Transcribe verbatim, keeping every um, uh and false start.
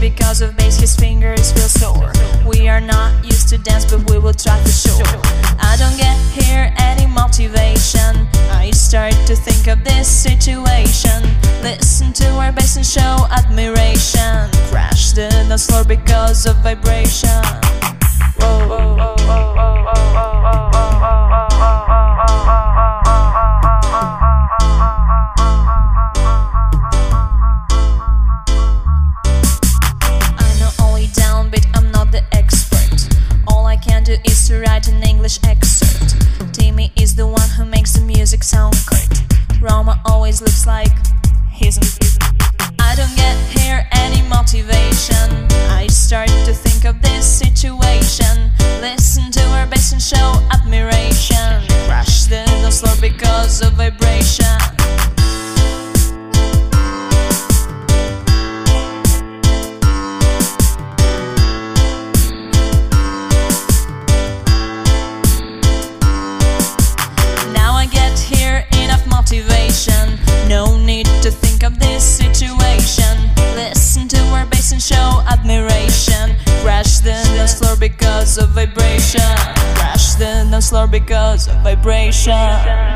because of bass his fingers feel sore. We are not used to dance but we will try for sure. I don't get here any motivation. I start to think of this situation. Listen to our bass and show admiration. Crash the dance floor because of vibration. Whoa, whoa, whoa, whoa, whoa, whoa, whoa, is to write an English excerpt. Timmy is the one who makes the music sound great. Roma always looks like he's in. I don't get here any motivation. I start to think of this situation. Listen to our bass and show admiration. Crash the dance floor because of vibration. Motivation, no need to think of this situation. Listen to our bass and show admiration. Crash the dance floor because of vibration. Crash the dance floor because of vibration.